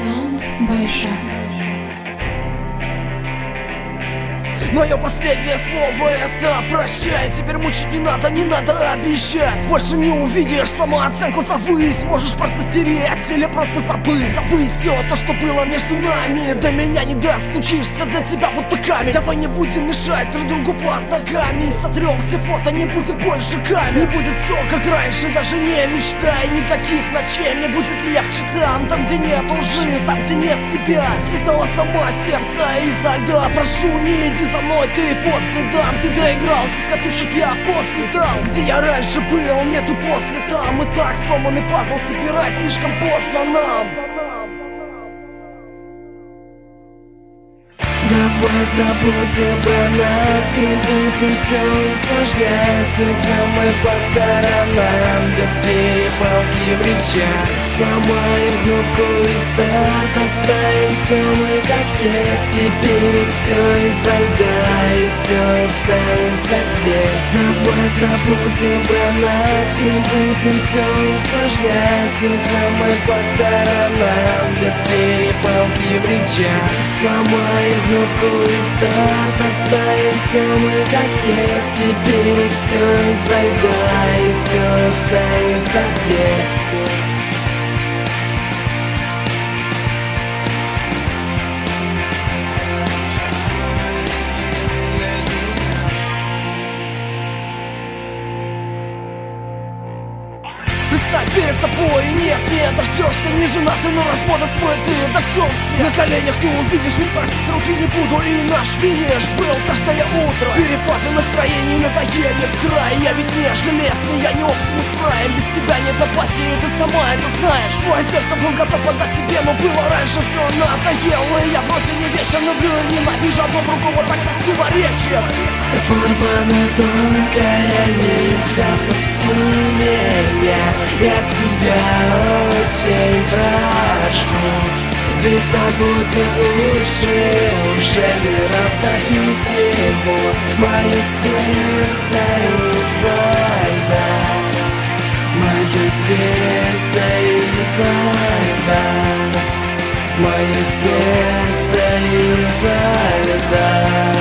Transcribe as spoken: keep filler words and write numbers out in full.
Sound by Jacques. Мое последнее слово — это прощай. Теперь мучить не надо, не надо обещать. Больше не увидишь, самооценку завысь. Можешь просто стереть или просто забыть. Забыть все то, что было между нами. До меня не достучишься, для тебя будто камень. Давай не будем мешать друг другу под ногами. Сотрем все фото, не будет больше камер. Не будет все как раньше, даже не мечтай. Никаких ночей, мне будет легче там. Там, где нет лжи, там, где нет тебя. Создала сама сердце изо льда. Прошу, не иди за мной, ты по следам. Ты доигрался с катушек, я после там. Где я раньше был, нету после там. И так сломанный пазл собирать слишком поздно нам. Давай забудем про нас, не будем все усложнять. Уйдем мы по сторонам, без перепалки в речах. Сломаем кнопку и старт, оставим все мы как есть. Теперь все изо льда, и все останется здесь. Давай забудем про нас, не будем все усложнять. Уйдем мы по сторонам, без перепалки в речах. Сломаем кнопку и старт, оставим все мы как есть. Теперь все изо льда, и все останется здесь. Представь, перед тобой нет, не дождешься. Не женатый, но развода свой ты дождешься. На коленях не увидишь, ведь просить руки не буду. И наш финиш был каждое утро. Перепады настроений надоели в край. Я ведь не железный, я не Оптимус Прайм. Без тебя не до пати, ты сама это знаешь. Свое сердце был готов отдать тебе, но было раньше все надоело. И я вроде не вечен, люблю и ненавижу одно другого, так противоречит. Порвана тонкая нить, отпусти меня. Я тебя очень прошу, ведь так будет лучше. Уже не растопить его, мое сердце изо льда. Мое сердце изо льда. Мое сердце изо льда.